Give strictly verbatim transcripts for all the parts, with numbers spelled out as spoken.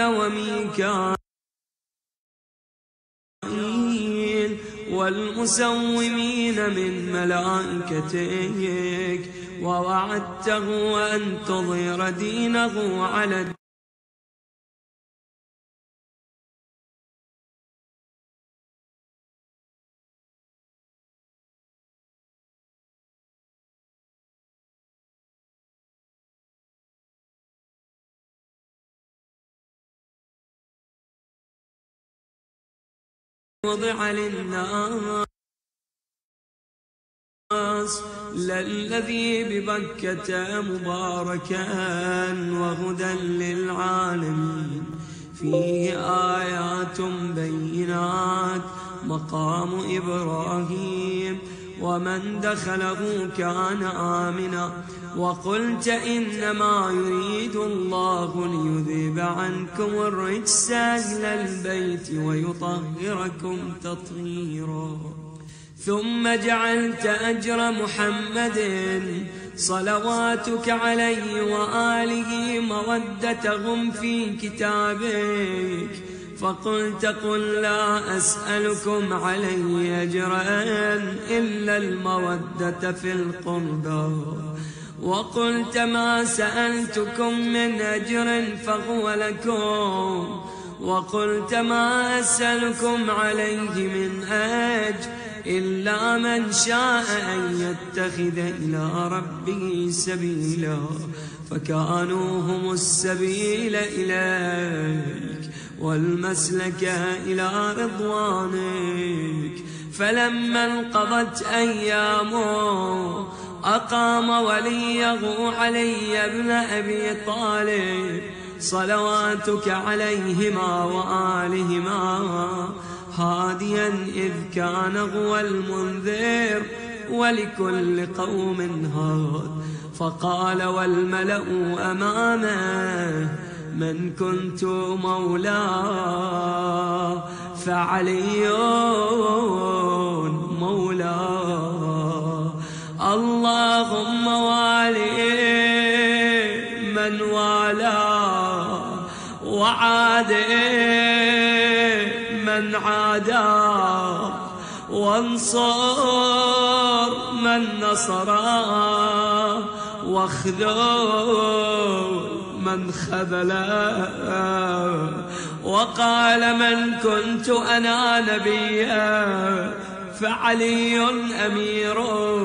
وميكائيل والمسومين من ملائكتك، ووعدته أن تظهر دينه على الدين وضع للناس للذي ببكة مباركا وهدى للعالمين، فيه آيات بينات مقام إبراهيم ومن دخله كان آمنا. وقلت إنما يريد الله ليذهب عنكم الرجس أهل البيت ويطهركم تطهيرا. ثم جعلت أجر محمد صلواتك عليه وآله مودتهم في كتابك، فقلت قل لا أسألكم عليه أجرا إلا المودة في القربى. وقلت ما سألتكم من أجر فهو لكم. وقلت ما أسألكم عليه من أجر إلا من شاء أن يتخذ إلى ربه سبيلا، فكانوا هم السبيل إليك والمسلك إلى رضوانك. فلما انقضت أيامه أقام وليه علي ابن أبي طالب صلواتك عليهما وآلهما هاديا إذ كان هو المنذر ولكل قوم هاد. فقال والملأ أمامه من كنت مولاه فعلي مولاه. اللهم والي من والاه وعادي من عاداه وانصر من نصره واخذل من خذله. وقال من كنت أنا نبيا فعلي أمير.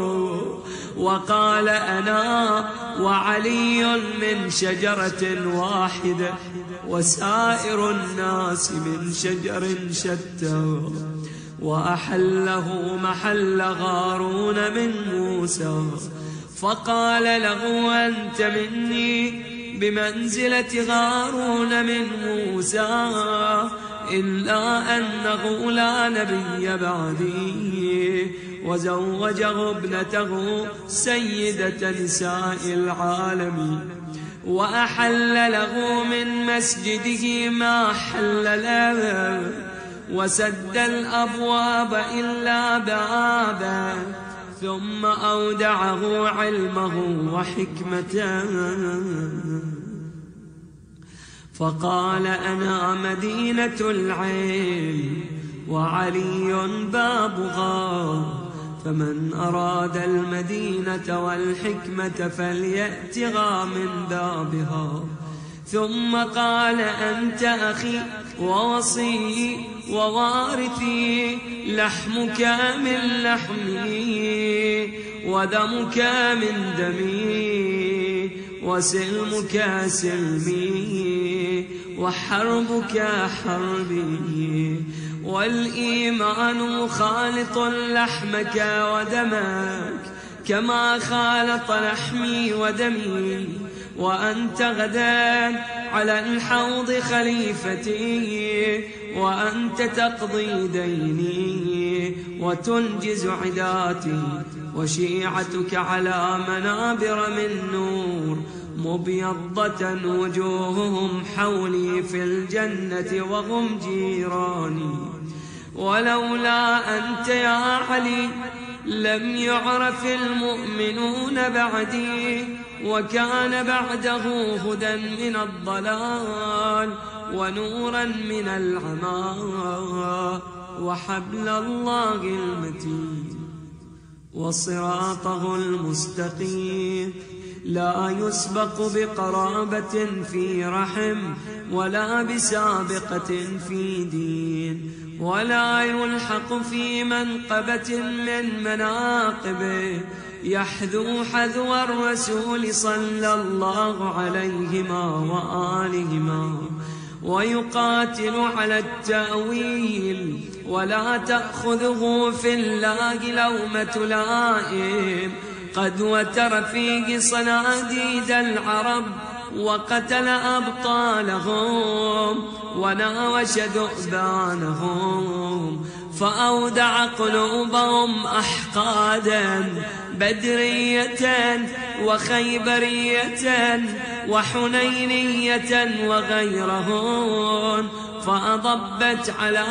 وقال أنا وعلي من شجرة واحدة وسائر الناس من شجر شتى. وأحله محل هارون من موسى، فقال له أنت مني بمنزلة هارون من موسى، إلا أنه لا نبي بعدي. وزوجه ابنته سيدة نساء العالمين، وأحل له من مسجده ما حل له، وسد الأبواب إلا بابا، ثم أودعه علمه وحكمته. فقال أنا مدينة العلم وعلي بابها، فمن أراد المدينة والحكمة فليأتها من بابها. ثم قال أنت أخي ووصي ووارثي، لحمك من لحمي ودمك من دمي وسلمك سلمي وحربك حربي. والإيمان خالط لحمك ودمك كما خالط لحمي ودمي. وأنت غدا على الحوض خليفتي، وأنت تقضي ديني وتنجز عداتي، وشيعتك على منابر من نور مبيضة وجوههم حولي في الجنة وهم جيراني. ولولا أنت يا علي لم يعرف المؤمنون بعدي، وكان بعده هدى من الضلال. ونورا من العمى وحبل الله المتين وصراطه المستقيم لا يسبق بقرابة في رحم ولا بسابقة في دين ولا يلحق في منقبة من مناقبه يحذو حذو الرسول صلى الله عليهما وآلهما ويقاتل على التأويل ولا تأخذه في الله لومة لائم قد وتر فيه صناديد العرب وقتل أبطالهم وناوش ذؤبانهم فأودع قلوبهم أحقادا بدرية وخيبرية وحنينية وغيرهن فأضبت على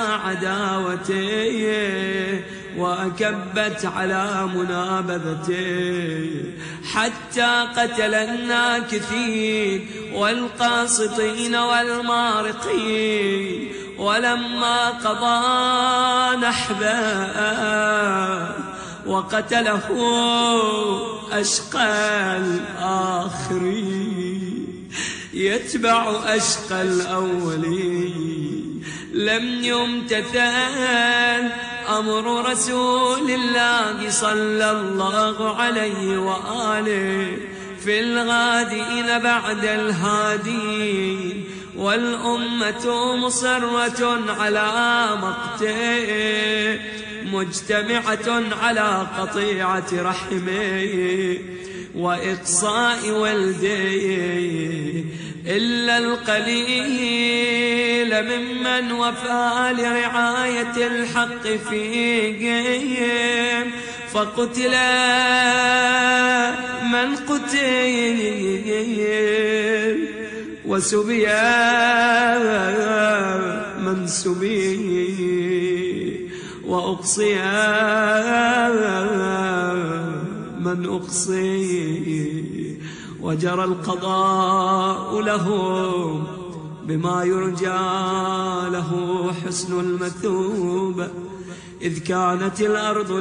عداوته وأكبت على منابذته حتى قتل الناكثين والقاسطين والمارقين ولما قضى نحبه وقتله أشقى الآخرين يتبع أشقى الأولين لم يمتثل أمر رسول الله صلى الله عليه وآله في الغادين بعد الهادين والأمة مصرة على مقته مجتمعة على قطيعة رحمه وإقصاء ولده إلا القليل ممن وفى لرعاية الحق فيهم فقتل من قتل وسبي من سبي وأقصي من أقصي وجرى القضاء لهم بما يرجى له حسن المثوبة إذ كانت الأرض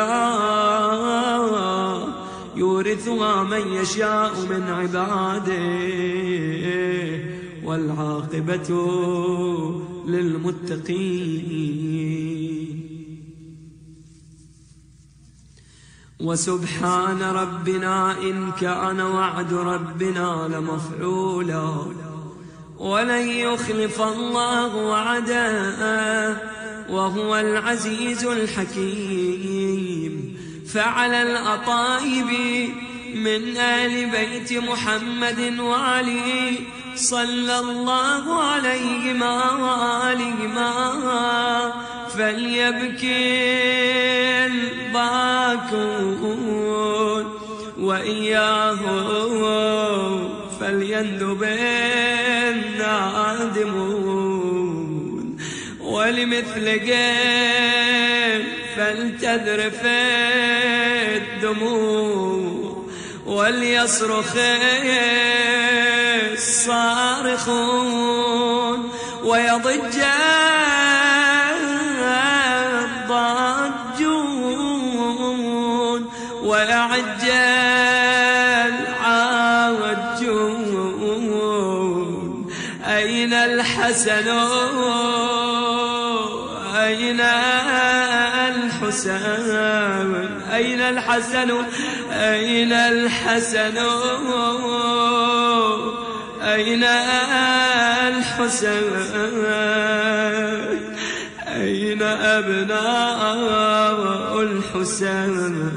لله يورثها من يشاء من عباده والعاقبة للمتقين وسبحان ربنا إن كان وعد ربنا لمفعولا ولن يخلف الله وعده وهو العزيز الحكيم فعلى الأطايب من آل بيت محمد وعلي صلى الله عليهما وآلهما فليبكي الباكون وإياه فليندب النادمون ولمثل قيل فلتذرف الدموع وليصرخ الصارخون ويضج الضاجون ويعج العاجون أين الحسن أين الحسن أين الحسن أين الحسن أين الحسن أين أبناء الحسن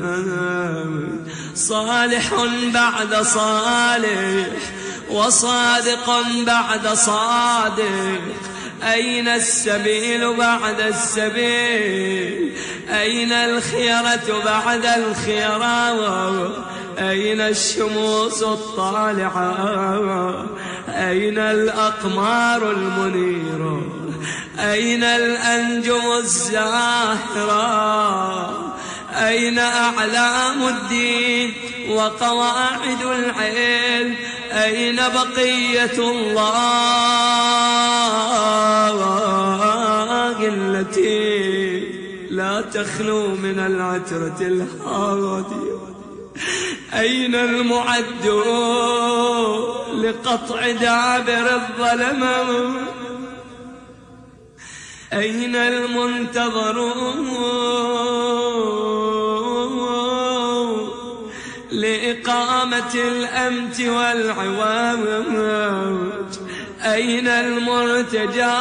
صالح بعد صالح وصادق بعد صادق أين السبيل بعد السبيل أين الخيرة بعد الخيرة أين الشموس الطالعة أين الأقمار المنيرة أين الأنجم الزاهرة أين أعلام الدين وقواعد العلم أين بقية الله التي لا تخلو من العترة الهادية؟ أين المعد لقطع دابر الظلمة؟ أين المنتظر لإقامة الأمت والعواج؟ أين المرتجى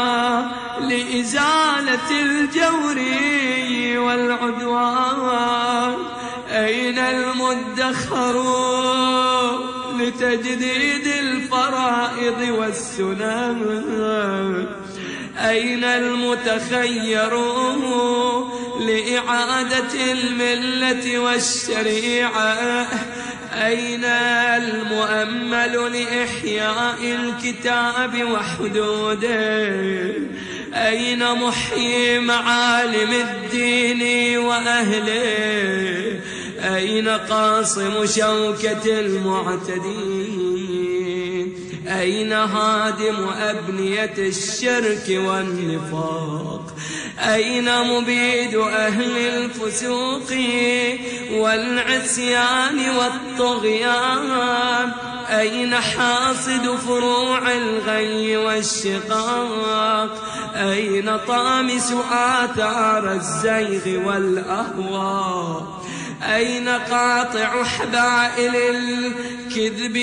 لإزالة الجور والعدوان؟ أين المدخر لتجديد الفرائض والسنن؟ أين المتخير لإعادة الملة والشريعة؟ أين المؤمل لإحياء الكتاب وحدوده؟ أين محيي معالم الدين وأهله؟ أين قاصم شوكة المعتدين؟ أين هادم أبنية الشرك والنفاق؟ أين مبيد أهل الفسوق والعصيان والطغيان؟ أين حاصد فروع الغي والشقاق؟ أين طامس آثار الزيغ والأهواء؟ أين قاطع حبائل الكذب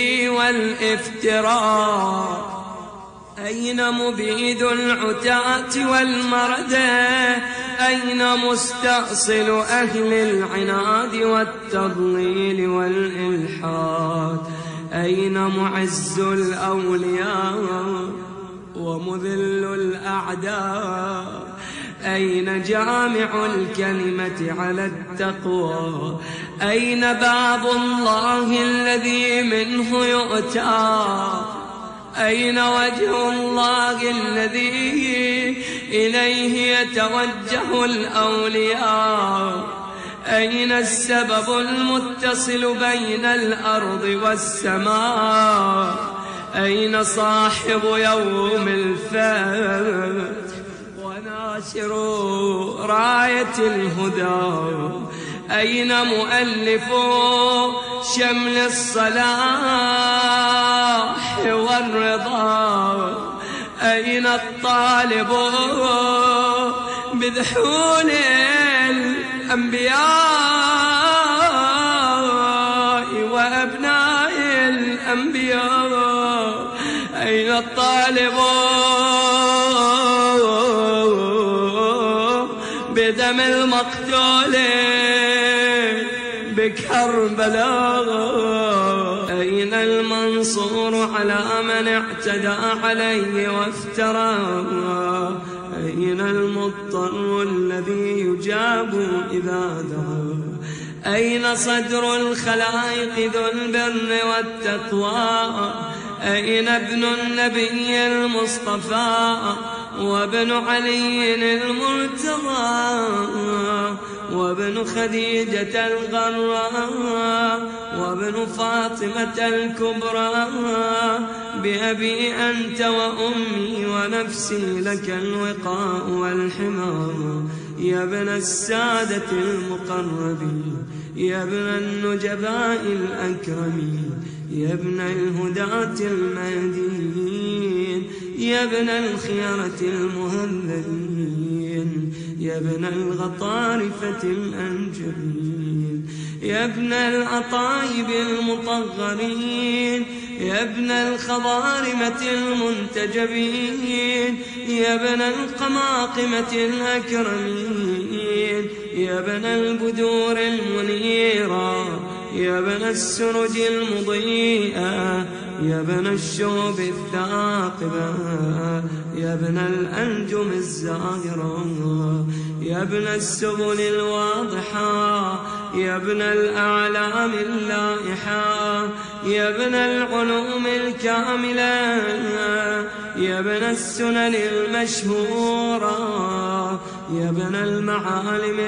والافتراء؟ أين مبيد العتاة والمردى؟ أين مستأصل أهل العناد والتضليل والإلحاد؟ أين معز الأولياء ومذل الأعداء؟ أين جامع الكلمة على التقوى؟ أين باب الله الذي منه يؤتى؟ أين وجه الله الذي إليه يتوجه الأولياء؟ أين السبب المتصل بين الأرض والسماء؟ أين صاحب يوم الفتح وناشر راية الهدى؟ أين مؤلف شمل الصلاح والرضا؟ أين الطالب بذحول الأنبياء وأبناء الأنبياء؟ أين الطالب بدم المقتول بكربلاء؟ أين المنصور على من اعتدى عليه وافترى؟ أين المضطر الذي يجاب إذا دعا؟ أين صدر الخلائق ذو البر والتقوى؟ أين ابن النبي المصطفى وابن علي المرتضى وابن خديجة الغراء وابن فاطمة الكبرى؟ بأبي أنت وأمي ونفسي لك الوقاء والحمار، يا ابن السادة المقربين، يا ابن النجباء الأكرمين، يا ابن الهداة المهديين، يا ابن الخيرة المهذبين، يا ابن الغطارفة الأنجبين، يا ابن العطايب المطهرين، يا ابن الخضارمة المنتجبين، يا ابن القماقمة الأكرمين، يا ابن البدور المنيرة، يا ابن السرج المضيئة، يا ابن الشوب الثاقبة، يا ابن الأنجم الزاهرة، يا ابن السبل الواضحة، يا ابن الأعلام اللائحة، يا ابن العلوم الكاملة، يا ابن السنن المشهورة، يا ابن المعالم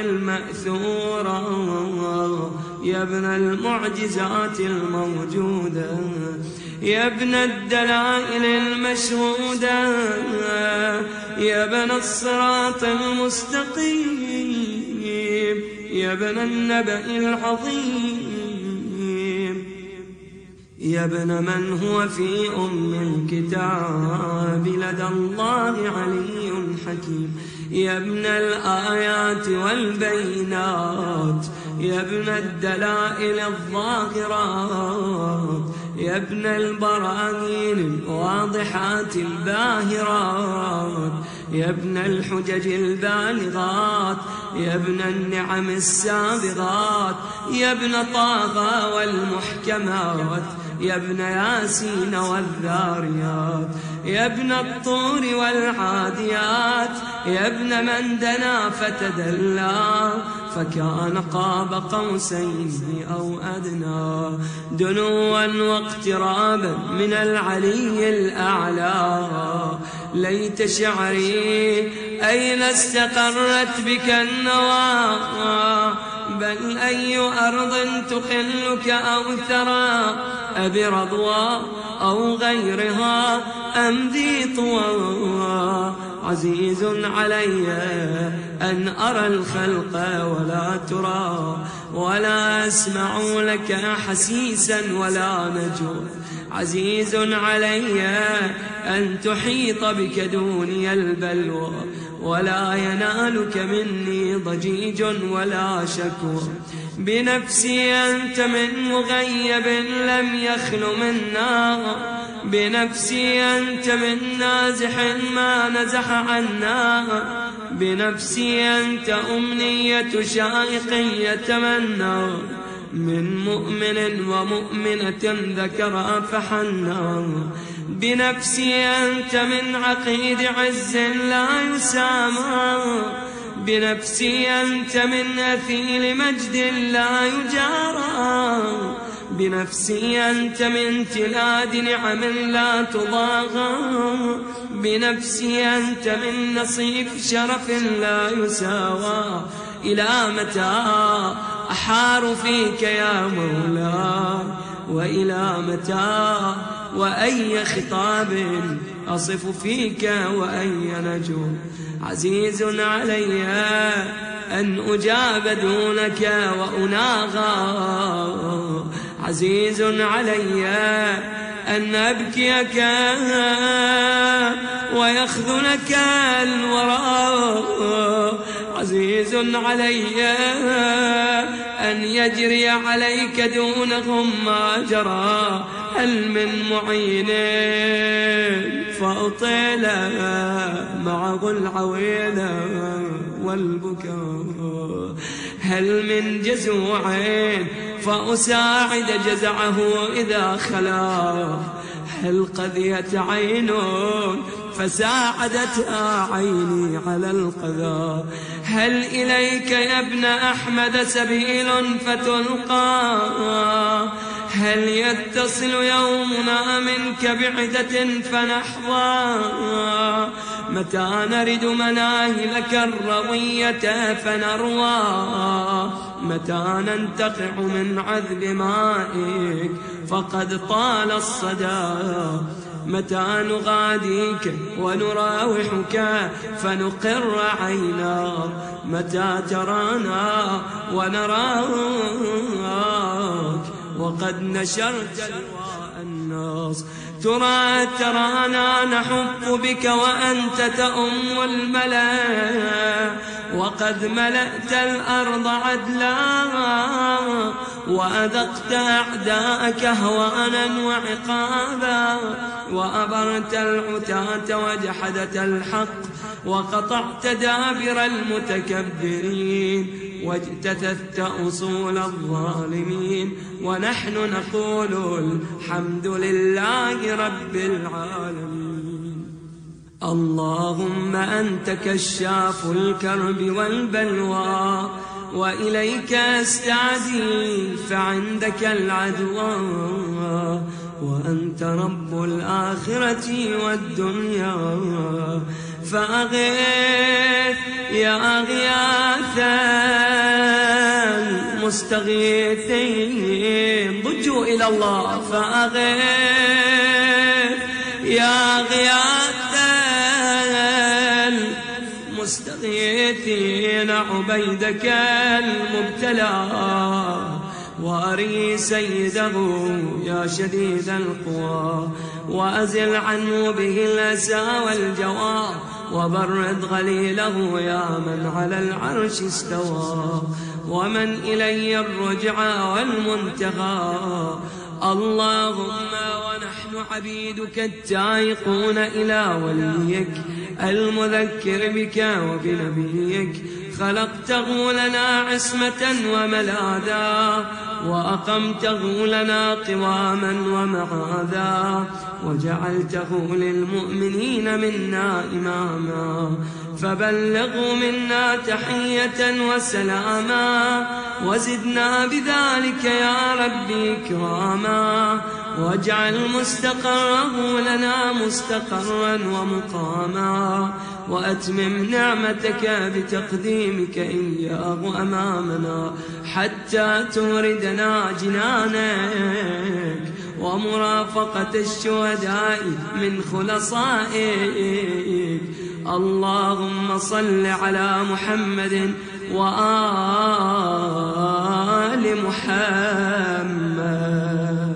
المأثورة، يا ابن المعجزات الموجودة، يا ابن الدلائل المشهودة، يا ابن الصراط المستقيم، يا ابن النبأ العظيم، يا ابن من هو في أم الكتاب لدى الله علي حكيم، يا ابن الآيات والبينات، يا ابن الدلائل الظاهرات، يا ابن البراهين الواضحات الباهرات، يا ابن الحجج البالغات، يا ابن النعم السابغات، يا ابن طه والمحكمات، يا ابن ياسين والذاريات، يا ابن الطور والعاديات، يا ابن من دنا فتدلى فكان قاب قوسين أو أدنى، دنوا واقترابا من العلي الأعلى. ليت شعري أين استقرت بك النوى، بل أي أرض تخلك أو ثرى، أبرضوى أو غيرها أم ذي طوى. عزيز علي أن أرى الخلق ولا ترى، ولا أسمع لك حسيسا ولا نجوى. عزيز علي أن تحيط بك دوني البلوى، ولا ينالك مني ضجيج ولا شكوى. بنفسي أنت من مغيب لم يخل منا، بنفسي أنت من نازح ما نزح عنا، بنفسي أنت أمنية شائق يتمنى، من مؤمن ومؤمنة ذكر فحنى. بنفسي أنت من عقيد عز لا يسامى، بنفسي أنت من أثيل مجد لا يجارى، بنفسي أنت من تلاد نعم لا تضاغى، بنفسي أنت من نصيف شرف لا يساوى. إلى متى أحار فيك يا مولاي، وإلى متى وأي خطاب أصف فيك وأي نجو. عزيز علي أن أجاب دونك وأناغى، عزيز علي أن أبكيك ويخذلك الوراء. عزيز علي أن يجري عليك دونهم ما جرى. هل من معين فأطيل معه العويل والبكاء، هل من جزوع فأساعد جزعه إذا خلا، هل قذيت عين فساعدتها عيني على القذى. هل إليك يا ابن أحمد سبيل فتلقى، هل يتصل يومنا منك بعدة فنحظى. متى نرد مناهلك الروية فنروى، متى ننتقع من عذب مائك فقد طال الصدى. متى نغاديك ونراوحك فنقر عينا، متى ترانا ونراك وقد نشرت لواء الناس. ترى ترانا نحب بك وأنت تؤم الملا، وقد ملأت الأرض عدلا وأذقت أعداءك هوانا وعقابا، وأبرت العتاة وجحدت الحق، وقطعت دابر المتكبرين، واجتثثت أصول الظالمين. ونحن نقول الحمد لله رب العالمين. اللهم أنت كشاف الكرب والبلوى، وإليك أستعدي فعندك العدوى، وأنت رب الآخرة والدنيا. فأغث يا غياث المستغيثين ضجوا إلى الله فأغث يا غياث المستغيثين عبيدك المبتلى وأري سيده يا شديد القوى وأزل عنه به الأسى والجوى وبرد غليله يا من على العرش استوى ومن إلي الرجعى والمنتهى اللهم ونحن عبيدك التائقون إلى وليك المذكر بك وبنبيك خلقته لنا عصمة وملاذا وأقمته لنا قواما ومعاذا وجعلته للمؤمنين منا إماما فبلغوا منا تحية وسلاما وزدنا بذلك يا ربي كراما واجعل مستقره لنا مستقرا ومقاما وأتمم نعمتك بتقديمك إياه أمامنا حتى توردنا جنانك ومرافقة الشهداء من خلصائك اللهم صل على محمد وآل محمد.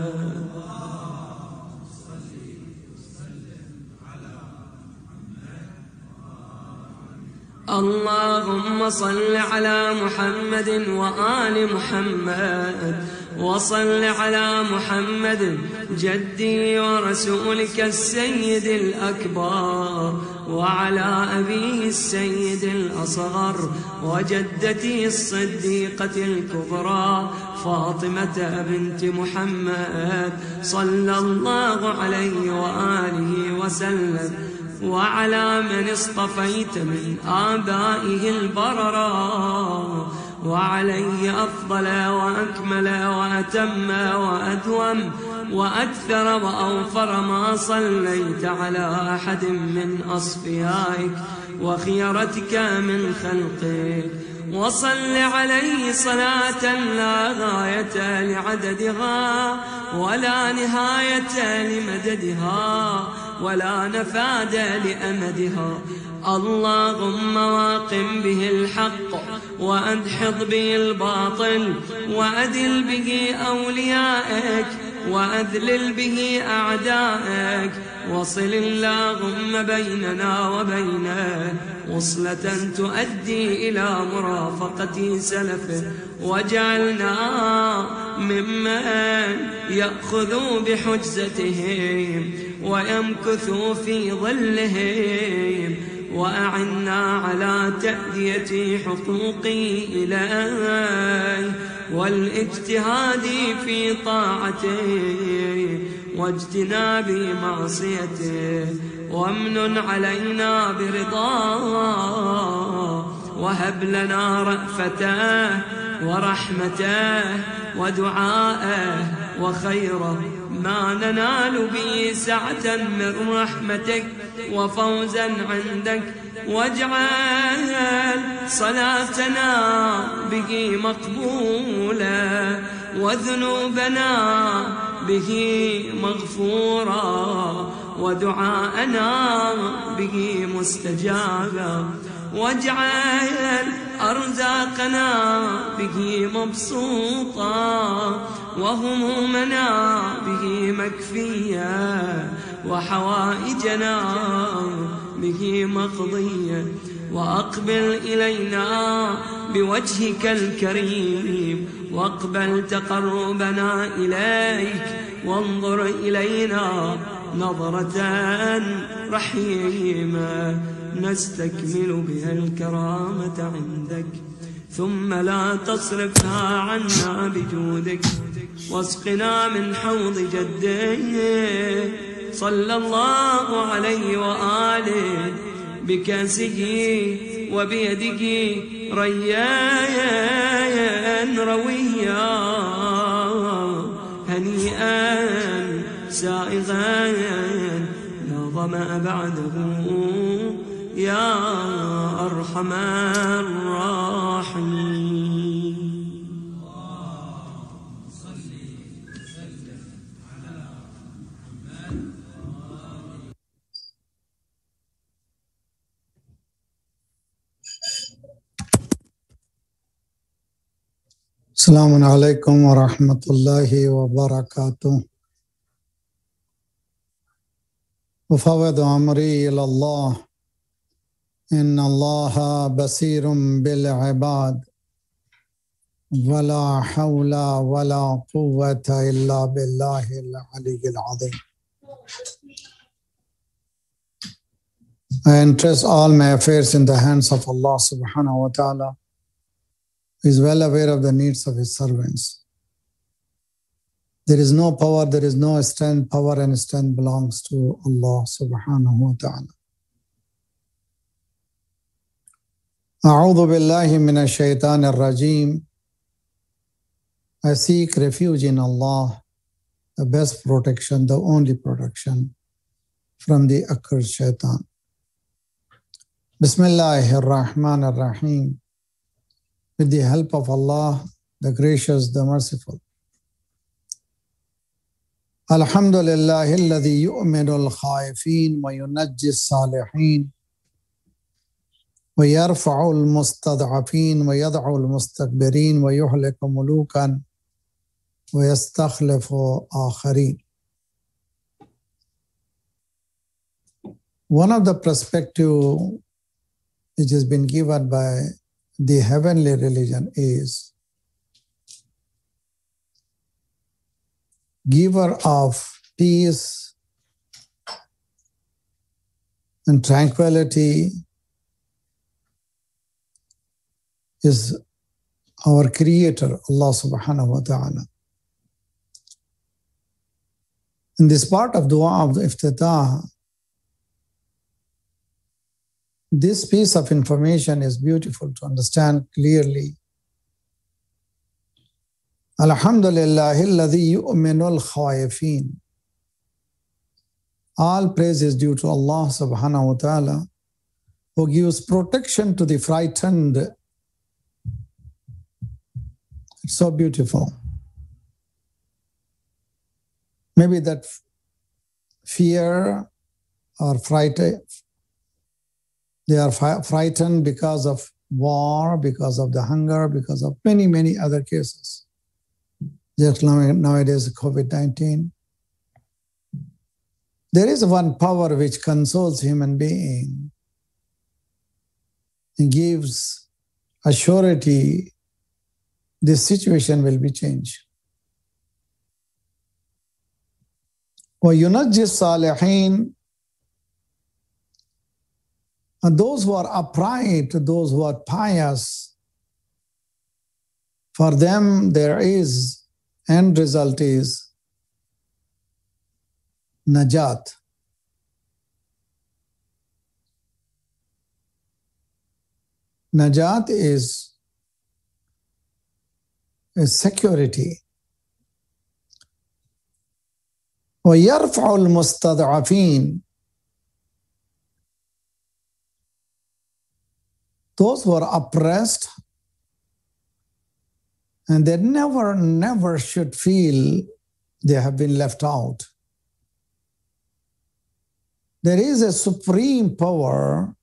اللهم صل على محمد وآل محمد وصل على محمد جدي ورسولك السيد الأكبر وعلى أبيه السيد الأصغر وجدتي الصديقة الكبرى فاطمة بنت محمد صلى الله عليه وآله وسلم وعلى من اصطفيت من آبائه البررا وعليه أفضل وأكمل وأتم وأدوم وأكثر وأوفر ما صليت على أحد من أصفيائك وخيرتك من خلقك وصل عليه صلاة لا غاية لعددها ولا نهاية لمددها ولا نفاد لأمدها اللهم واقم به الحق وأدحض به الباطل وأدل به أوليائك وأذلل به أعدائك وصل اللهم بيننا وبينه وصلة تؤدي إلى مرافقة سلفه واجعلنا ممن يأخذوا بحجزتهم ويمكثوا في ظلهم وأعنا على تأدية حقوقي إليه والاجتهاد في طاعته واجتناب معصيته وامنن علينا برضاه وهب لنا رأفته ورحمته ودعاءه وخيره ما ننال به سعة من رحمتك وفوزا عندك واجعل صلاتنا به مقبولة وذنوبنا به مغفورا ودعاءنا به مستجابا واجعل أرزاقنا به مبسوطا وهمومنا به مكفيا وحوائجنا به مقضيا وأقبل إلينا بوجهك الكريم واقبل تقربنا إليك وانظر إلينا نظرة رحيمة نستكمل بها الكرامة عندك ثم لا تصرفها عنا بجودك واسقنا من حوض جدك صلى الله عليه وآله بكاسه وبيدك ريان رويا هنيئا سائغا لا ظمأ بعده يا أرحم الراحمين. Assalamu alaikum wa rahmatullahi wa barakatuh. وفوض أمري إلى الله إن الله بصير بالعباد ولا حول ولا قوة إلا بالله العلي العظيم. I entrust all my affairs in the hands of Allah subhanahu wa ta'ala, who is well aware of the needs of His servants. There is no power, there is no strength. Power and strength belongs to Allah subhanahu wa ta'ala. A'udhu billahi minash shaitanir rajim. I seek refuge in Allah, the best protection, the only protection from the accursed shaitan. Bismillahir Rahmanir Rahim. With the help of Allah, the gracious, the merciful. Alhamdulillahi alladhi yu'minu al-khaifin wa yunajji as-salihin wa yarfa'u al-mustad'afin wa yad'u al-mustakbirin wa yuhliku mulukan wa yastakhlifu akharin. One of the perspectives which has been given by the heavenly religion is giver of peace and tranquility is our Creator, Allah subhanahu wa ta'ala. In this part of Dua of the Iftitah, this piece of information is beautiful to understand clearly. Alhamdulillahi alladhi yu'minu al-khaifin. All praise is due to Allah subhanahu wa ta'ala, who gives protection to the frightened. It's so beautiful. Maybe that fear or fright, they are frightened because of war, because of the hunger, because of many, many other cases. Just nowadays, COVID nineteen. There is one power which consoles human being and gives a surety this situation will be changed. وَيُنَجِّي الصَّالِحِينَ. And those who are upright, those who are pious, for them there is end result is najat. Najat is a security. وَيَرْفَعُ الْمُسْتَضْعَفِينَ. Those who are oppressed, and they never, never should feel they have been left out. There is a supreme power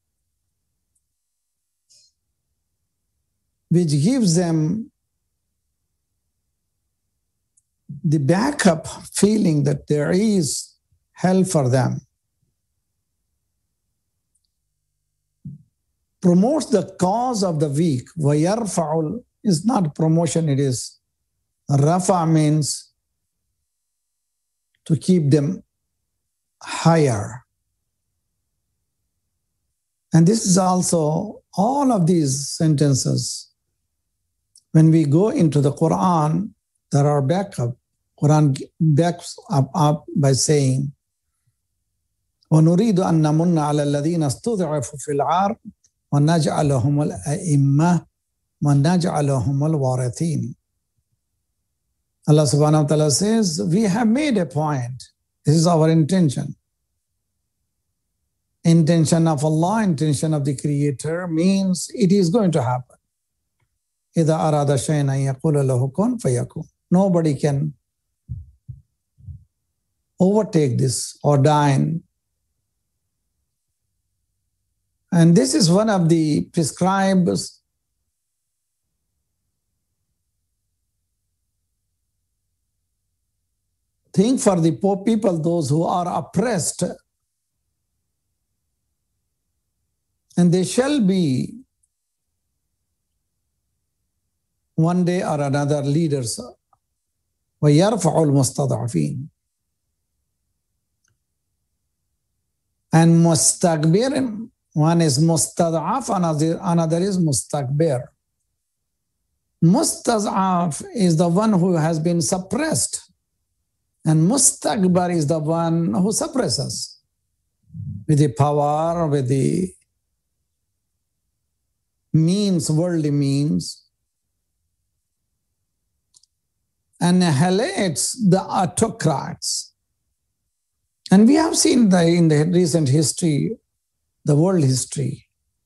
which gives them the backup feeling that there is help for them. Promotes the cause of the weak. وَيَرْفَعُ is not promotion, it is rafa means to keep them higher. And this is also all of these sentences. When we go into the Quran, there are backup. Quran backs up, up by saying, وَنُرِيدُ أَن نَمُنَّ عَلَى الَّذِينَ اسْتُضْعِفُوا فِي الْأَرْضِ وَنَجْعَلَهُمُ الْأَئِمَّةَ وَنَجْعَلَهُمُ الْوَارِثِينَ. Allah subhanahu wa ta'ala says, we have made a point. This is our intention. Intention of Allah, intention of the Creator means it is going to happen. إِذَا أَرَادَ شَيْئًا أَن يَقُولَ لَهُ كُن فَيَكُونُ. Nobody can overtake this or dine. And this is one of the prescribed think for the poor people, those who are oppressed, and they shall be one day or another leaders. وَيَرْفَعُ الْمُسْتَضْعَفِينَ. And mustakbir, one is mustad'af, another, another is mustakbir. Mustad'af is the one who has been suppressed, and mustakbar is the one who suppresses with the power, with the means, worldly means, annihilates the autocrats. And we have seen the, in the recent history, the world history,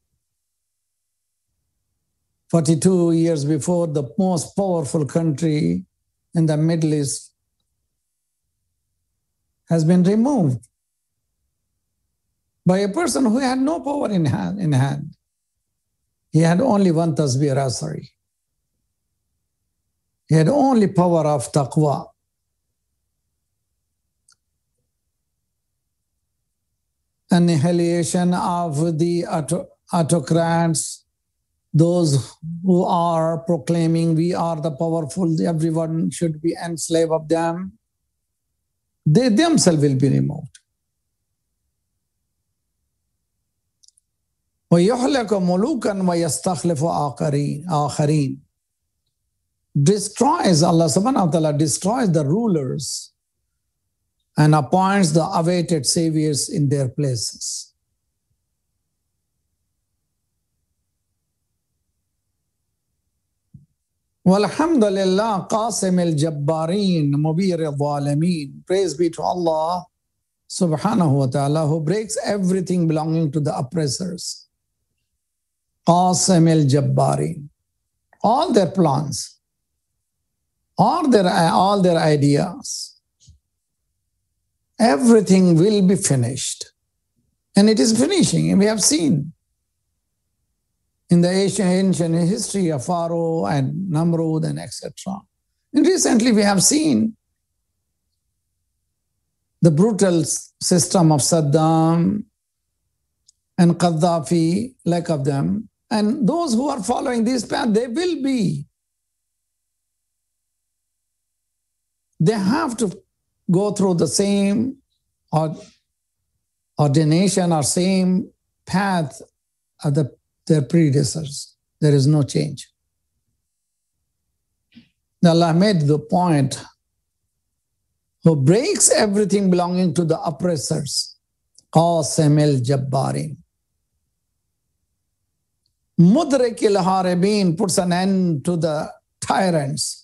forty-two years before, the most powerful country in the Middle East has been removed by a person who had no power in hand. In hand. He had only one tasbih asari. He had only power of taqwa. Annihilation of the autocrats, those who are proclaiming we are the powerful, everyone should be enslaved of them, they themselves will be removed. وَيُحْلَكُ مُلُوكًا وَيَسْتَخْلِفُ آخَرِينَ. Destroys, Allah subhanahu wa ta'ala destroys the rulers and appoints the awaited saviors in their places. Walhamdulillah qasim al-jabbarin mubir al-zalimin. Praise be to Allah subhanahu wa ta'ala who breaks everything belonging to the oppressors. Qasim al-jabbarin. All their plans, all their, all their ideas, everything will be finished. And it is finishing. And we have seen in the ancient, ancient history of Pharaoh and Namrud and et cetera. And recently we have seen the brutal system of Saddam and Gaddafi, lack of them. And those who are following this path, they will be. They have to go through the same ordination or same path of the, their predecessors. There is no change. Allah made the point who breaks everything belonging to the oppressors. Qasim al-Jabbarin. Mudrik al-Haribin puts an end to the tyrants.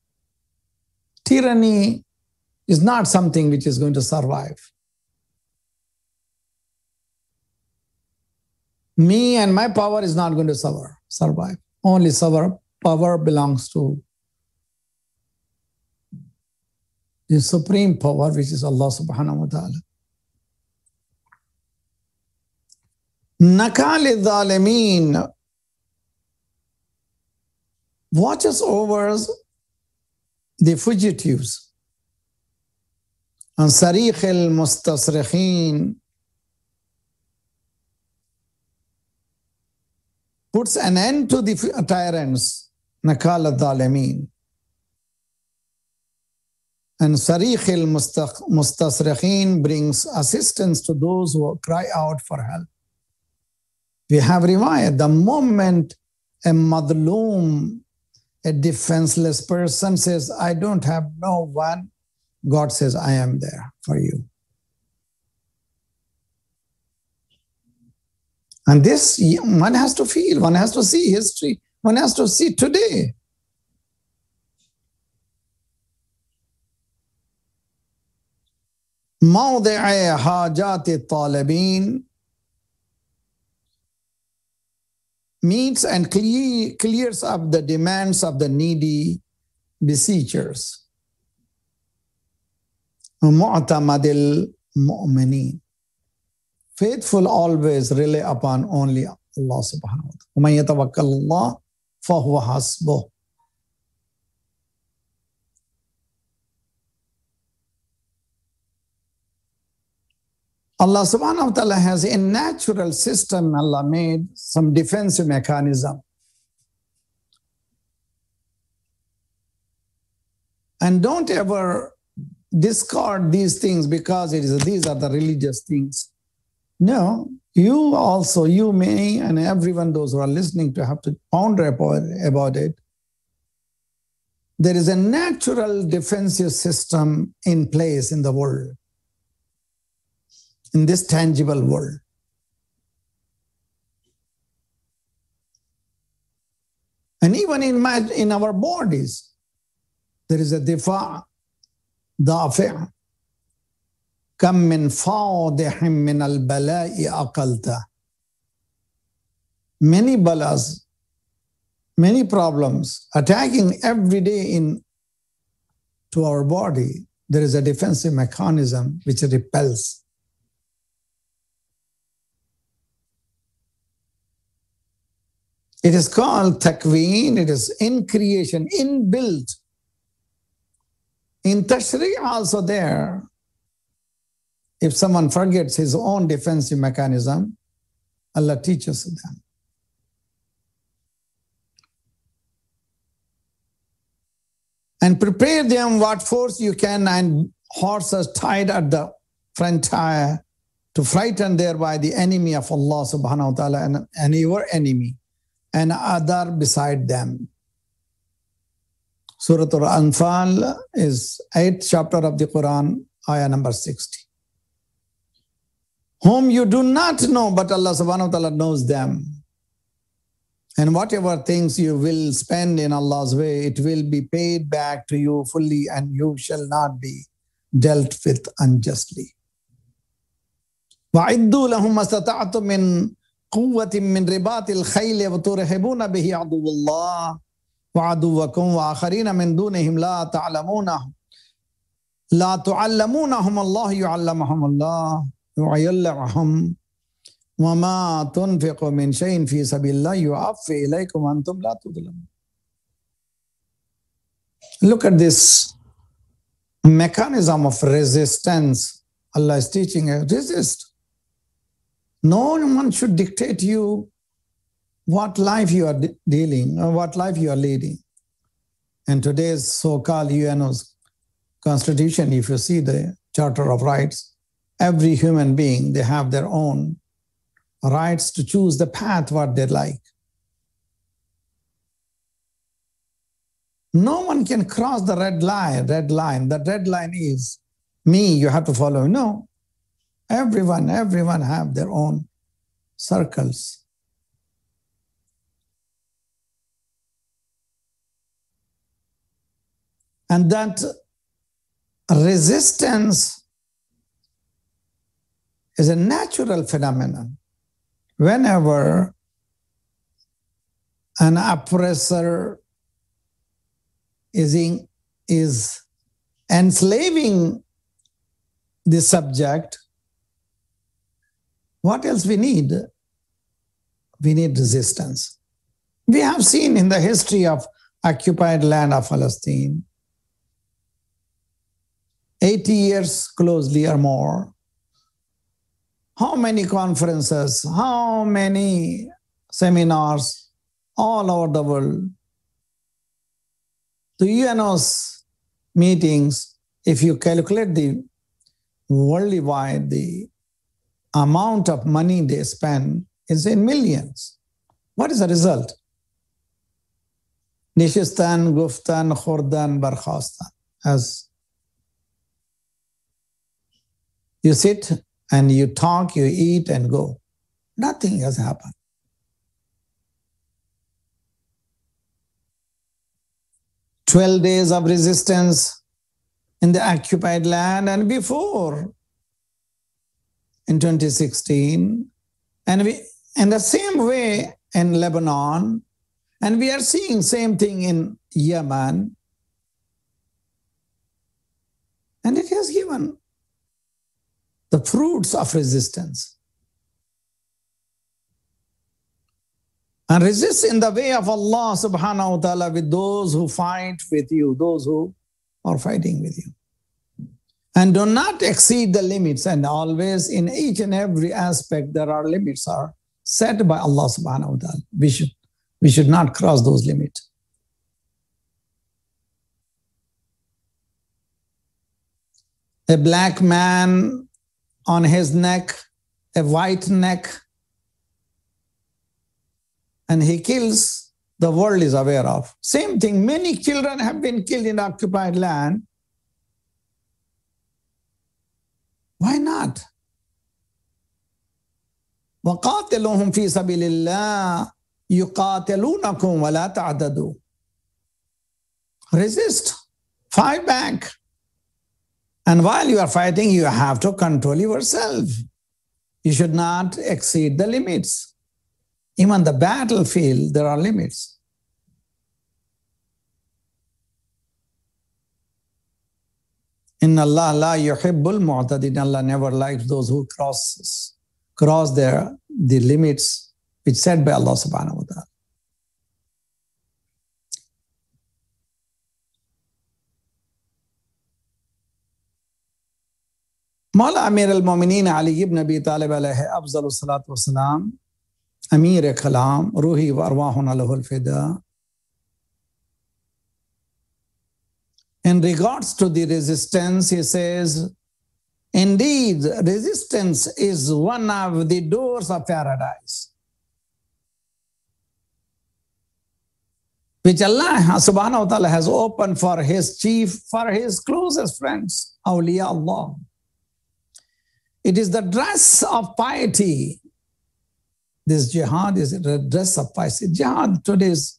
Tyranny is not something which is going to survive. Me and my power is not going to survive. Only power belongs to the supreme power, which is Allah subhanahu wa ta'ala. Nakal al-Zalimin watches over the fugitives. And Sarikh al-Mustasrikhin puts an end to the tyrants, Nakal al-Zalimin. And Sarikh al-Mustasrikhin brings assistance to those who cry out for help. We have riwayat, the moment a madloom, a defenseless person says, I don't have no one, God says, I am there for you. And this, one has to feel, one has to see history, one has to see today. موضع حاجات الطالبين meets and clear, clears up the demands of the needy beseechers. مُعْتَمَدِ الْمُؤْمِنِينَ. Faithful always rely upon only Allah subhanahu wa ta'ala. وَمَنْ يَتَوَكَّلَ اللَّهَ فَهُوَ حَسْبُهُ. Allah subhanahu wa ta'ala has a natural system. Allah made some defensive mechanism. And don't ever discard these things because it is, these are the religious things. No, you also, you may, and everyone, those who are listening to have to ponder about it. There is a natural defensive system in place in the world, in this tangible world. And even in, my, in our bodies, there is a difa, dafi'. كم من فاضح من البلاء أقلته. Many balas, many problems attacking every day in to our body. There is a defensive mechanism which repels. It is called takween. It is in creation, inbuilt. In tashri' also there. If someone forgets his own defensive mechanism, Allah teaches them. And prepare them what force you can, and horses tied at the front tire to frighten thereby the enemy of Allah subhanahu wa ta'ala and, and your enemy and other beside them. Surah Al-Anfal is eighth chapter of the Quran, ayah number sixty. Whom you do not know, but Allah subhanahu wa ta'ala knows them. And whatever things you will spend in Allah's way, it will be paid back to you fully, and you shall not be dealt with unjustly. وَعِدُّوا لَهُمْ مَسْتَطَعْتُم مِّن قُوَّةٍ مِّن رِبَاطِ الْخَيْلِ وَتُرْهِبُونَ بِهِ عَدُوَّ اللَّهِ وَعَدُوَّكُمْ وَآخَرِينَ مِن دُونِهِمْ لَا تَعْلَمُونَهُمْ لَا تُعَلَّمُونَهُمُ اللَّهُ يُعَلَّمُهُمُ اللَّهُ وَيَلَّعُهُمْ وَمَا تُنْفِقُ مِنْ شَيْءٍ فِي سَبِيلِ اللَّهِ يُعَفِّ إِلَيْكُمْ وَأَنْتُمْ لَا تُظْلَمُونَ. Look at this mechanism of resistance. Allah is teaching us, resist. No one should dictate you what life you are dealing or what life you are leading. And today's so-called U N O's constitution, if you see the Charter of Rights, every human being, they have their own rights to choose the path what they like. No one can cross the red line, red line. The red line is me, you have to follow. No. Everyone, everyone have their own circles. And that resistance is a natural phenomenon. Whenever an oppressor is, in, is enslaving the subject, what else we need? We need resistance. We have seen in the history of occupied land of Palestine, eighty years closely or more, how many conferences, how many seminars all over the world. The U N O's meetings, if you calculate the worldwide, the amount of money they spend is in millions. What is the result? Nishistan, Guftan, Khurdan, Barkhastan. As you sit and you talk, you eat and go. Nothing has happened. Twelve days of resistance in the occupied land, and before in twenty sixteen, and we in the same way in Lebanon, and we are seeing same thing in Yemen, and it has given the fruits of resistance. And resist in the way of Allah subhanahu wa ta'ala with those who fight with you, those who are fighting with you. And do not exceed the limits. And always in each and every aspect, there are limits are set by Allah subhanahu wa ta'ala. We should, we should not cross those limits. A black man on his neck, a white neck, and he kills, the world is aware of. Same thing, many children have been killed in occupied land. Why not? وَقَاتِلُوهُمْ فِي سَبِيلِ اللَّهِ يُقَاتِلُونَكُمْ وَلَا تَعْتَدُوا. Resist, fight back. And while you are fighting, you have to control yourself. You should not exceed the limits. Even the battlefield, there are limits. Inna Allah la yuhibbul mu'tadin. Allah never likes those who crosses, cross their the limits which set by Allah subhanahu wa ta'ala. Mawla Amir al-Mu'mineen Ali ibn Abi Talib alayhi afzalu salatu wa salam, Amir Kalam, Ruhi wa arwahuna lahul fida. In regards to the resistance, he says, indeed, resistance is one of the doors of paradise, which Allah subhanahu wa ta'ala has opened for his chief, for his closest friends, awliya Allah. It is the dress of piety. This jihad is the dress of piety. Jihad today is,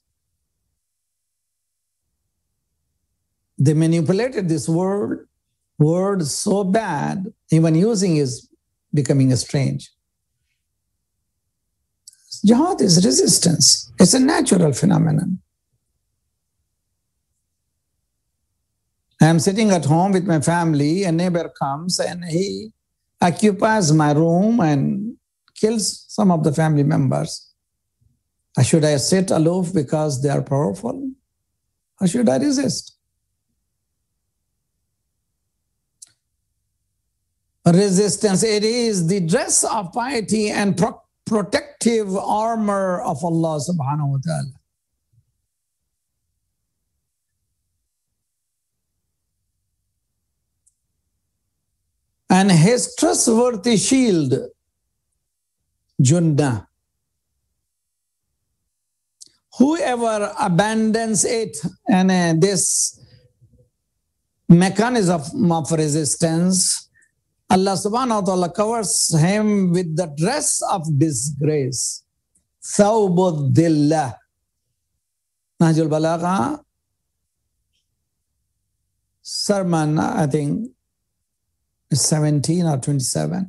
they manipulated this word, word so bad, even using is becoming strange. Jihad is resistance. It's a natural phenomenon. I am sitting at home with my family, a neighbor comes and he occupies my room and kills some of the family members. Should I sit aloof because they are powerful? Or should I resist? Resistance, it is the dress of piety and pro protective armor of Allah subhanahu wa ta'ala. And his trustworthy shield, Junnah. Whoever abandons it, and uh, this mechanism of resistance, Allah subhanahu wa ta'ala covers him with the dress of disgrace. Thawbud Dillah. Nahjul Balagha, sermon, I think, seventeen or twenty-seven.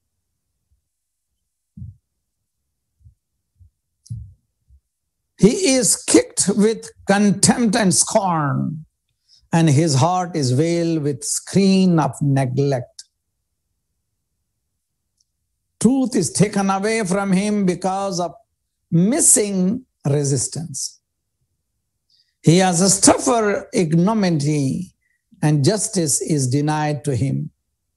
He is kicked with contempt and scorn, and his heart is veiled with screen of neglect. Truth is taken away from him because of missing resistance. He has a suffer ignominy, and justice is denied to him.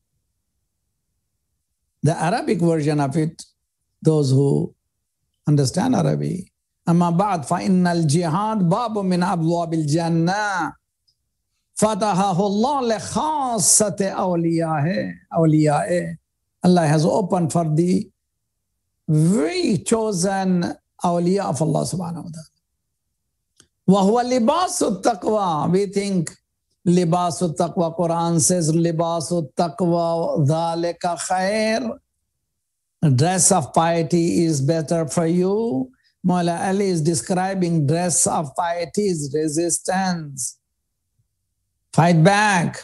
The Arabic version of it, those who understand Arabic, أما بعد فإن الجهاد باب من أبواب الجنة فتحه الله لخاصة أوليائه أوليائه. Allah has opened for the very chosen awliya of Allah subhanahu wa ta'ala. وَهُوَ لِبَاسُ التَّقْوَى. We think libasu taqwa, Quran says libasu taqwa dhalika khair. Dress of piety is better for you. Mawla Ali is describing dress of piety is resistance. Fight back.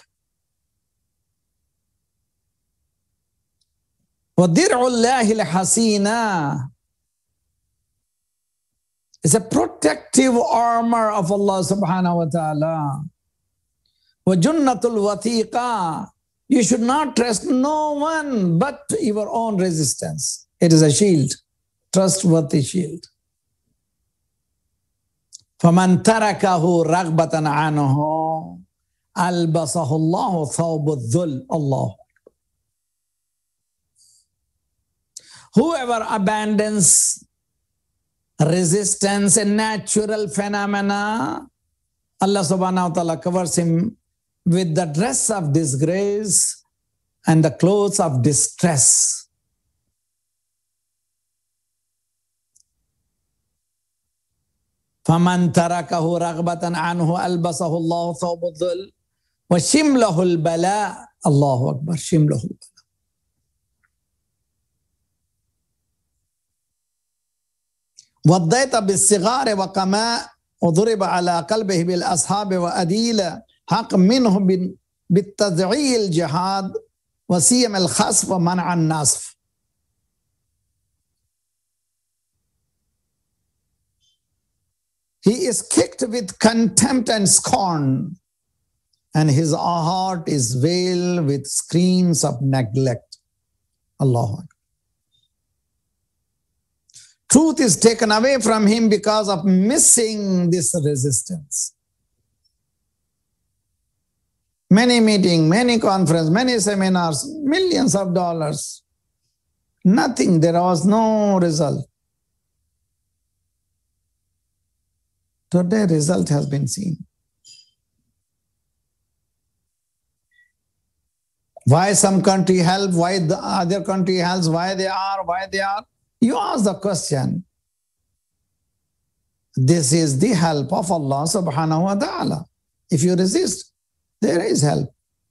وَدِرْعُ اللَّهِ الْحَسِينَةِ. It's a protective armor of Allah subhanahu wa ta'ala. وَجُنَّةُ الْوَثِيقَةِ. You should not trust no one but your own resistance. It is a shield, trustworthy shield. فَمَنْ تَرَكَهُ رَغْبَةً عَنْهُ. ألبسه الله ثوب الذل. Allah. Whoever abandons resistance and natural phenomena, Allah subhanahu wa ta'ala covers him with the dress of disgrace and the clothes of distress. فَمَنْ تَرَكَهُ رَغْبَةً عَنْهُ أَلْبَسَهُ اللَّهُ ثَوْبَ الذُّلِّ وَشِمْلَهُ الْبَلَاءِ. Allahu Akbar, شِمْلَهُ الْبَلَاءِ. وَالضَّيْتَ بِالصِّغَارِ وَقَمَاء وضرب على قلبه بالأصحاب وأديل حق منه بالتضعيل الجهاد وسيم الخصف ومنع النصف. He is kicked with contempt and scorn, and his heart is veiled with screens of neglect. Allah. Truth is taken away from him because of missing this resistance. Many meetings, many conferences, many seminars, millions of dollars. Nothing, there was no result. Today, result has been seen. Why some country help, why the other country helps, why they are, why they are. You ask the question. This is the help of Allah subhanahu wa ta'ala. If you resist, there is help.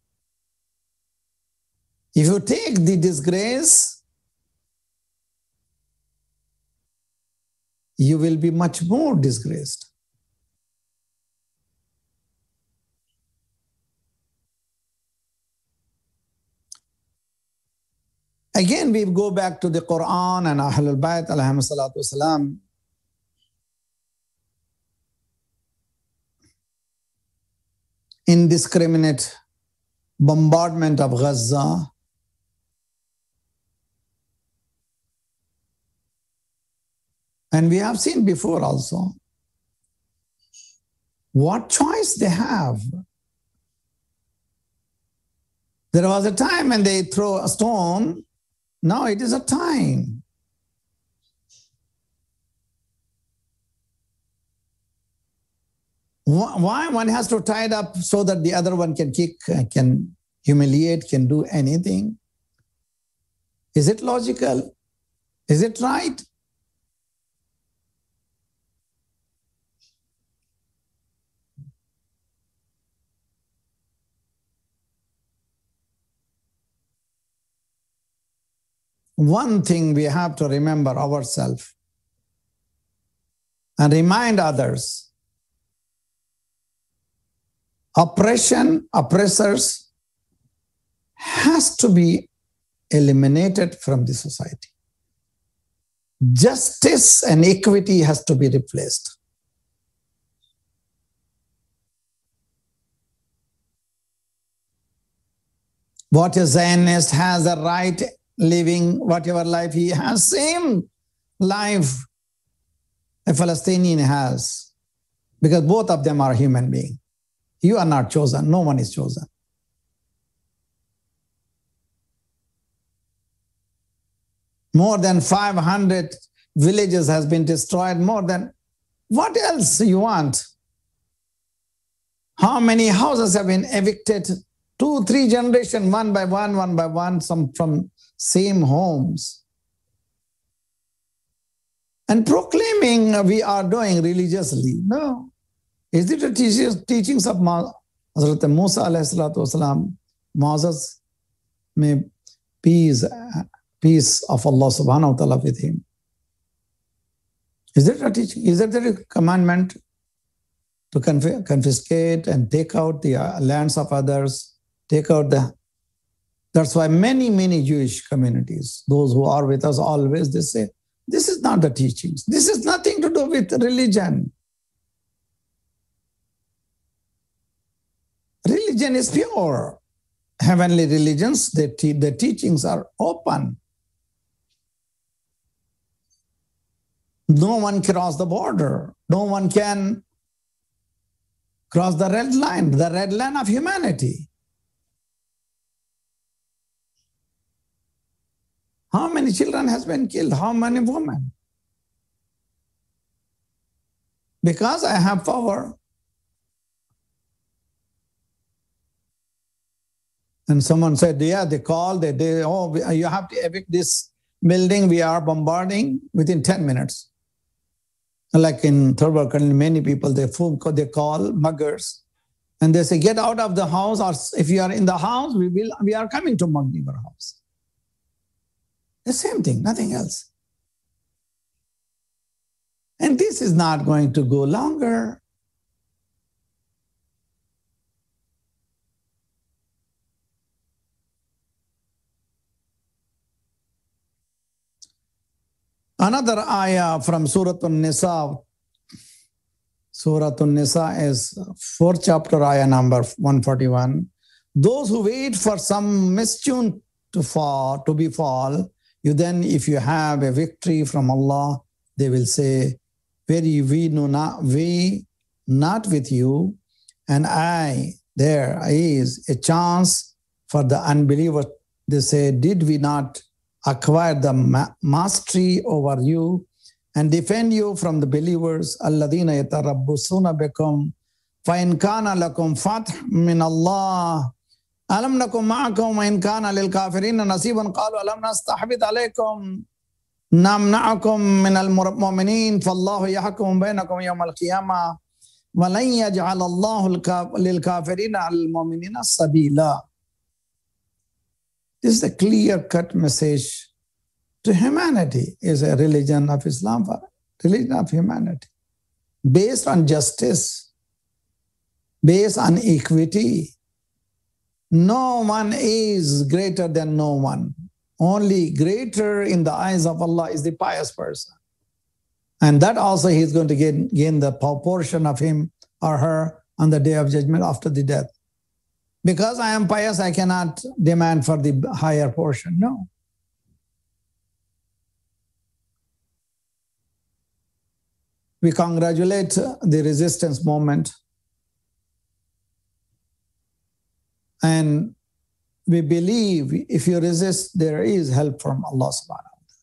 If you take the disgrace, you will be much more disgraced. Again, we go back to the Quran and Ahlul Bayt alayhim salatu wasalam. Indiscriminate bombardment of Gaza. And we have seen before also what choice they have. There was a time when they throw a stone. Now it is a time. Why one has to tie it up so that the other one can kick, can humiliate, can do anything? Is it logical? Is it right? One thing we have to remember ourselves and remind others. Oppression, oppressors has to be eliminated from the society. Justice and equity has to be replaced. What a Zionist has a right living whatever life he has, same life a Palestinian has, because both of them are human beings. You are not chosen. No one is chosen. More than five hundred villages has been destroyed. More than, what else you want? How many houses have been evicted? Two, three generations, one by one, one by one, some from same homes. And proclaiming we are doing religiously. No. Is it the teachings of Hazrat Musa alayhi salatu wasalam, Moses, may peace, peace of Allah subhanahu wa ta'ala with him? Is it a teaching? Is it the commandment to confiscate and take out the lands of others, take out the... That's why many, many Jewish communities, those who are with us always, they say, this is not the teachings. This is nothing to do with religion. Religion is pure. Heavenly religions, the te the teachings are open. No one cross the border. No one can crossed the red line, the red line of humanity. How many children has been killed? How many women? Because I have power. And someone said, yeah, they called, they, they, oh, you have to evict this building, we are bombarding within ten minutes. Like in third world country, many people, they phone call, they call muggers, and they say, get out of the house, or if you are in the house, we will, we are coming to mug your house. The same thing, nothing else. And this is not going to go longer. Another ayah from Surah An-Nisa. Surah An-Nisa is fourth chapter, ayah number one forty-one. Those who wait for some misfortune to fall, to befall, you then, if you have a victory from Allah, they will say, "Very we know not, we not with you, and I, there is a chance for the unbeliever." They say, "Did we not acquire the ma- mastery over you and defend you from the believers? Alladhina yatarabbasuna bikum fa in kana lakum fath min Allah alam nakum ma'akum wa in kana lil kafirin nasiban qalu alam nastahbit alaykum namna'akum min al mu'minin fallahu yahkum bainakum yawm al qiyamah wa lan yaj'al Allahu lil kafirin al mu'minina sabila." This is a clear-cut message to humanity. Is a religion of Islam, religion of humanity, based on justice, based on equity. No one is greater than no one. Only greater in the eyes of Allah is the pious person. And that also he is going to gain, gain the portion of him or her on the day of judgment after the death. Because I am pious, I cannot demand for the higher portion. No. We congratulate the resistance movement. And we believe if you resist, there is help from Allah subhanahu wa ta'ala.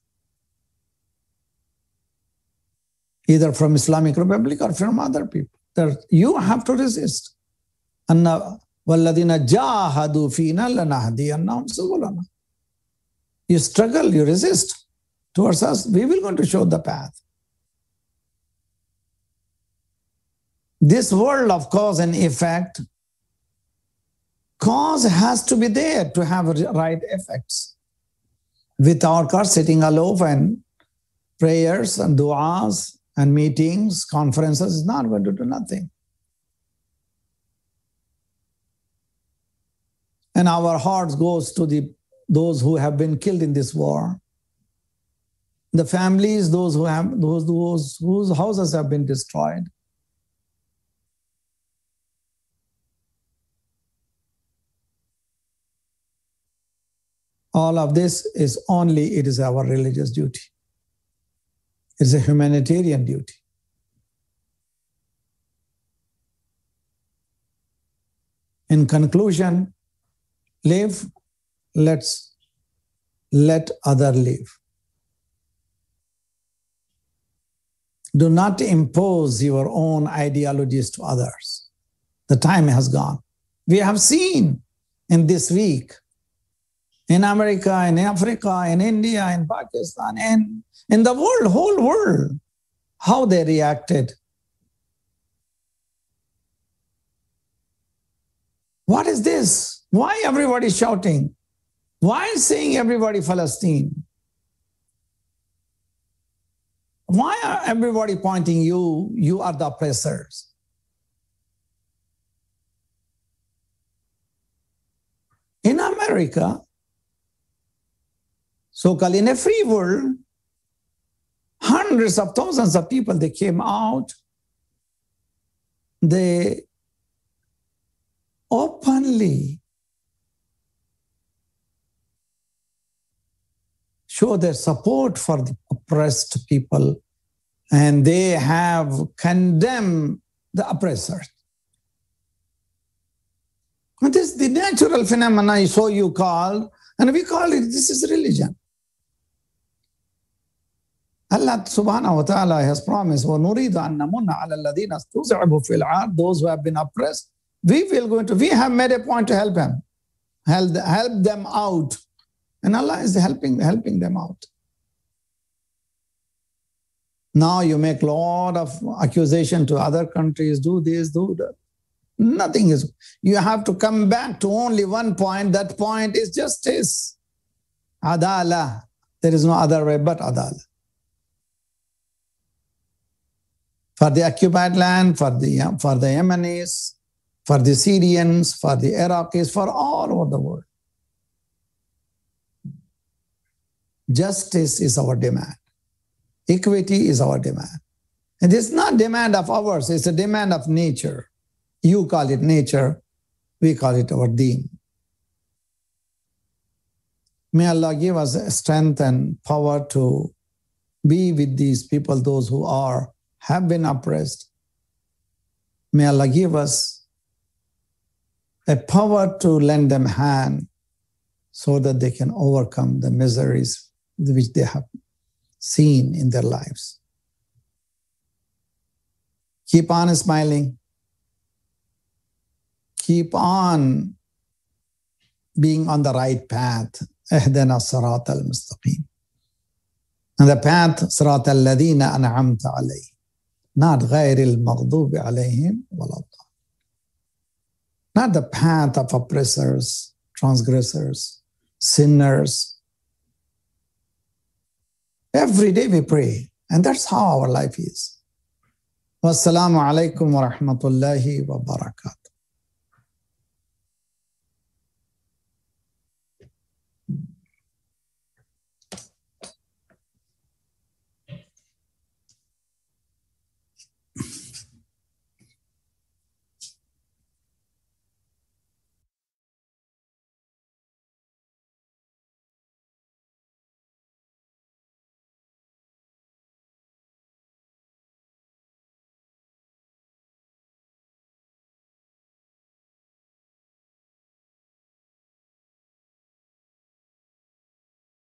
Either from Islamic Republic or from other people. You have to resist. And وَالَّذِينَ جَاهَدُوا فِينَا لَنَهْدِيَنَّهُمْ سُبُلَنَا. You struggle, you resist towards us, we will going to show the path. This world of cause and effect, cause has to be there to have right effects. Without cause, sitting alone and prayers and du'as and meetings, conferences is not going to do nothing. And our hearts goes to the those who have been killed in this war. The families, those who have those, those whose houses have been destroyed. All of this is only, it is our religious duty. It's a humanitarian duty. In conclusion, live, let's let other live. Do not impose your own ideologies to others. The time has gone. We have seen in this week, in America, in Africa, in India, in Pakistan, and in the world, whole world, how they reacted. What is this? Why everybody shouting? Why saying everybody Palestine? Why are everybody pointing you? You are the oppressors. In America, so-called in a free world, hundreds of thousands of people, they came out, they openly show their support for the oppressed people, and they have condemned the oppressors. But this is the natural phenomena, so you call, and we call it, this is religion. Allah subhanahu wa ta'ala has promised, وَنُرِيدُ أَن نَمُنَّ عَلَى الَّذِينَ اسْتُضْعِفُوا فِي الْأَرْضِ, those who have been oppressed, we will go to, we have made a point to help them, help, help them out. And Allah is helping, helping them out. Now you make a lot of accusation to other countries, do this, do that. Nothing is, you have to come back to only one point. That point is justice. Adala. There is no other way but adala. For the occupied land, for the, for the Yemenis, for the Syrians, for the Iraqis, for all over the world. Justice is our demand. Equity is our demand. And it's not demand of ours, it's a demand of nature. You call it nature, we call it our deen. May Allah give us strength and power to be with these people, those who are, have been oppressed. May Allah give us a power to lend them a hand so that they can overcome the miseries which they have seen in their lives. Keep on smiling. Keep on being on the right path. اهدنا الصراط المستقيم. And the path صراط الذين أنعمت عليهم. Not غير المغضوب عليهم ولا الضالين. Not the path of oppressors, transgressors, sinners. Every day we pray, and that's how our life is. Wassalamu alaikum wa rahmatullahi wa barakatuh.